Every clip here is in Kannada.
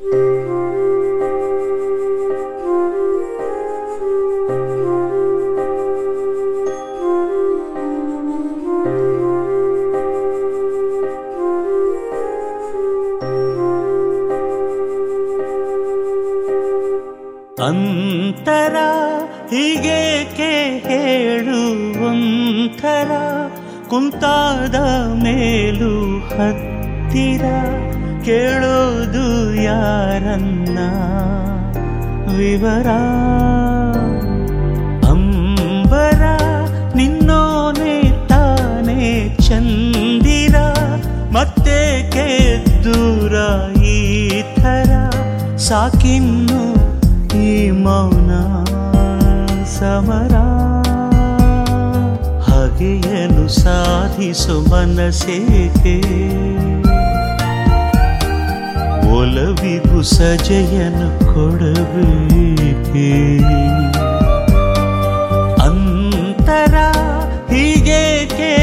ಅಂತರ ಹೀಗೇಕೆ ಹೇಳುವಂತರ ಕುಂತಾದ ಮೇಲೂ ಹತ್ತಿರ ಕೇಳೋದು ಯಾರನ್ನ ವಿವರ ಅಂಬರ ನಿನ್ನೋನೆ ತಾನೇ ಚಂದಿರ ಮತ್ತೇಕೆ ದೂರ ಈ ಥರ ಸಾಕಿನ್ನು ಈ ಮೌನ ಸಮರ ಹಾಗೆಯನು ಸಾಧಿಸು ಮನಸ್ಸೇಕೆ ಒಲವಿಗೂ ಸಜೆಯನು ಕೊಡಬೇಕೆ ಅಂತರ ಹೀಗೇಕೆ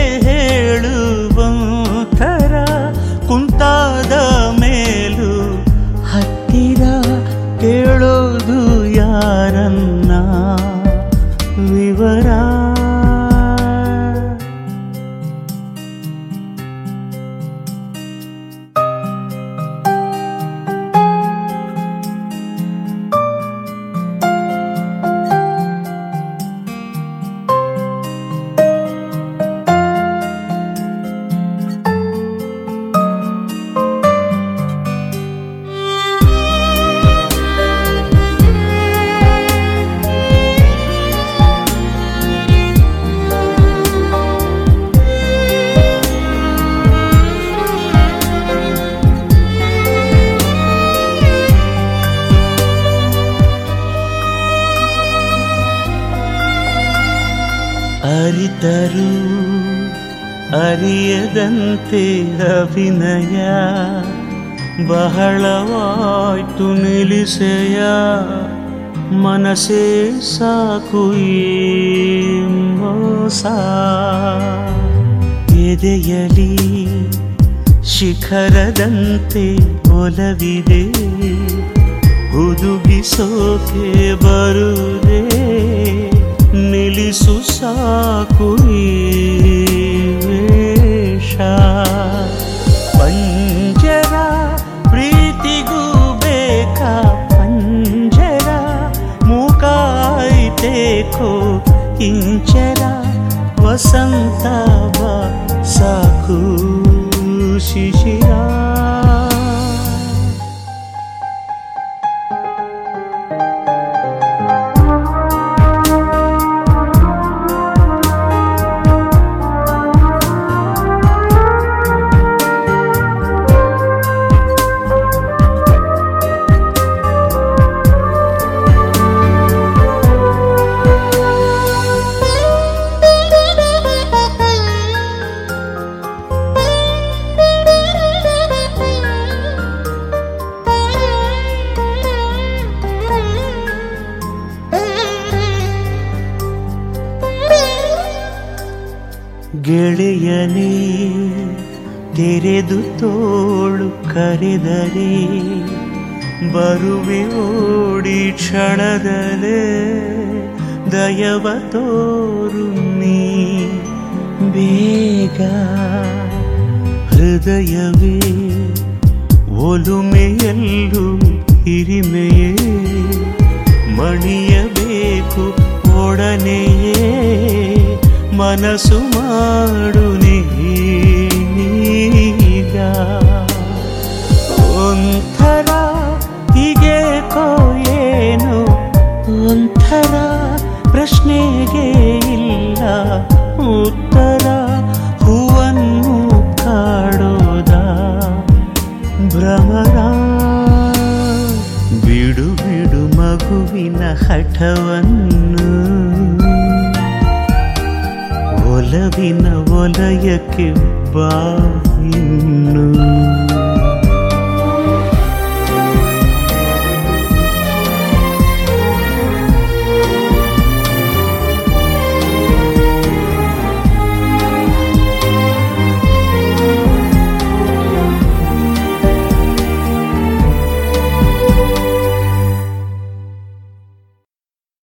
ಹೇಳುವಂತರ ಕುಂತಾದ ಮೇಲೂ ಹತ್ತಿರ ಕೇಳೋದು ಯಾರನ್ನ ವಿವರ ಅರಿತರು ಅರಿಯದಂತೆ ಅಭಿನಯ ಬಹಳವಾಯ್ತು ನಿಲ್ಲಿಸೆಯ ಮನಸ್ಸೇ ಸಾಕು ಈ ಮೋಸ ಎದೆಯಲಿ ಶಿಖರದಂತೆ ಒಲವಿದೆ ಹುದುಗಿಸೋಕೆ ಬರುವುದೇ ನಿಲ್ಲಿಸು ಸಾಕು ಈ ವೇಷ ಪಂಜರ ಪ್ರೀತಿಗೂ ಬೇಕಾ ಪಂಜರ ಮೂಕಾಯ್ತೇಕೋ ಇಂಚರ ವಸಂತ ಬಾ ಸಾಕು ಶಿಶಿರ ಗೆಳೆಯನೇ ತೆರೆದು ತೋಳು ಕರೆದರೆ ಬರುವೆ ಓಡಿ ಕ್ಷಣದಲ್ಲೇ ದಯವ ತೋರು ನೀ ಬೇಗ ಹೃದಯವೇ ಒಲುಮೆಯಲ್ಲೂ ಹಿರಿಮೆಯೇ ಮಣಿಯಬೇಕು ಒಡನೆಯೇ ಮನಸ್ಸು ಮಾಡು ನೀಗ ಒಂಥರ ಹೀಗೇಕೋ ಏನು ಒಂಥರ ಪ್ರಶ್ನೆಗೆ ಇಲ್ಲ ಉತ್ತರ ಹೂವನ್ನು ಕಾಡೋದ ಭ್ರಮರ ಬಿಡು ಬಿಡು ಮಗುವಿನ ಹಠವನ್ನು ಒಲವಿನ ವಲಯಕ್ಕೆ ಬಾ ಇನ್ನು